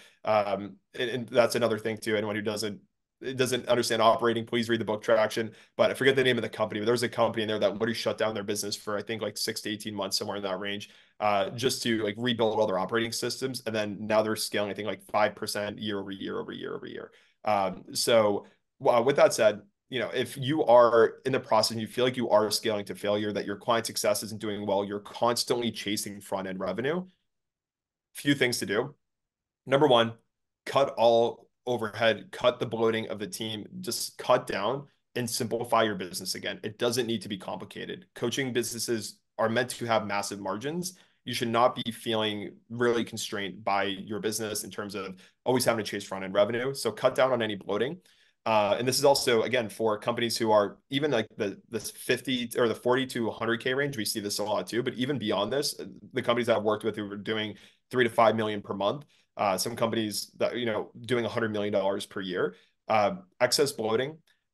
and that's another thing too, anyone who doesn't understand operating, please read the book Traction. But I forget the name of the company, but there was a company in there that literally shut down their business for, I think, like 6 to 18 months, somewhere in that range, just to like rebuild all their operating systems. And then now they're scaling, I think, like 5% year over year over year over year. So with that said, if you are in the process and you feel like you are scaling to failure, that your client success isn't doing well, you're constantly chasing front end revenue, few things to do. Number one, cut all overhead, cut the bloating of the team, just cut down and simplify your business again. It doesn't need to be complicated. Coaching businesses are meant to have massive margins. You should not be feeling really constrained by your business in terms of always having to chase front end revenue. So cut down on any bloating. And this is also, again, for companies who are even like the 50 or the 40 to 100K range. We see this a lot too. But even beyond this, the companies that I've worked with who are doing 3 to 5 million per month, some companies that, doing $100 million per year, excess bloating,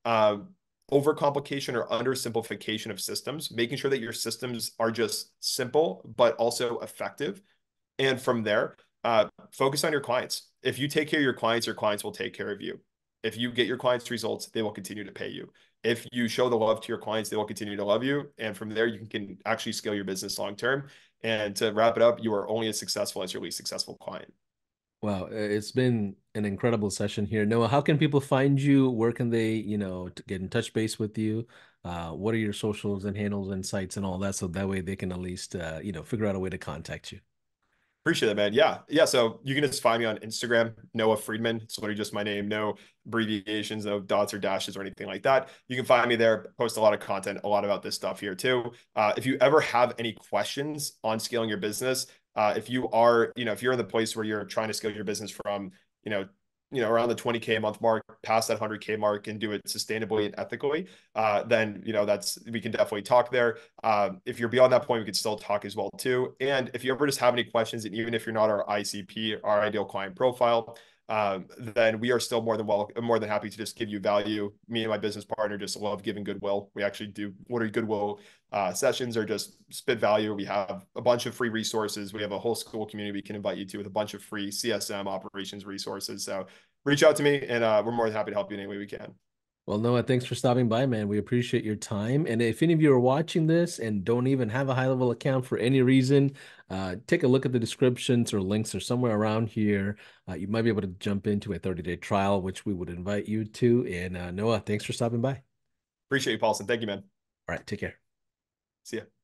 overcomplication or undersimplification of systems, making sure that your systems are just simple, but also effective. And from there, focus on your clients. If you take care of your clients will take care of you. If you get your clients results, they will continue to pay you. If you show the love to your clients, they will continue to love you. And from there, you can actually scale your business long term. And to wrap it up, you are only as successful as your least successful client. Wow, it's been an incredible session here. Noah, how can people find you? Where can they, get in touch base with you? What are your socials and handles and sites and all that? So that way they can at least, figure out a way to contact you. Appreciate it, man. Yeah. Yeah. So you can just find me on Instagram, Noah Friedman. It's literally just my name, no abbreviations, no dots or dashes or anything like that. You can find me there, post a lot of content, a lot about this stuff here too. If you ever have any questions on scaling your business, if you are, if you're in the place where you're trying to scale your business from, around the 20K a month mark, past that 100K mark, and do it sustainably and ethically, then, we can definitely talk there. If you're beyond that point, we could still talk as well too. And if you ever just have any questions, and even if you're not our ICP, our ideal client profile, then we are still more than happy to just give you value. Me and my business partner just love giving goodwill. We actually do order goodwill sessions or just spit value. We have a bunch of free resources. We have a whole school community we can invite you to with a bunch of free CSM operations resources. So reach out to me and we're more than happy to help you in any way we can. Well, Noah, thanks for stopping by, man. We appreciate your time. And if any of you are watching this and don't even have a high level account for any reason, take a look at the descriptions or links or somewhere around here. You might be able to jump into a 30-day trial, which we would invite you to. And Noah, thanks for stopping by. Appreciate you, Paulson. Thank you, man. All right, take care. See ya.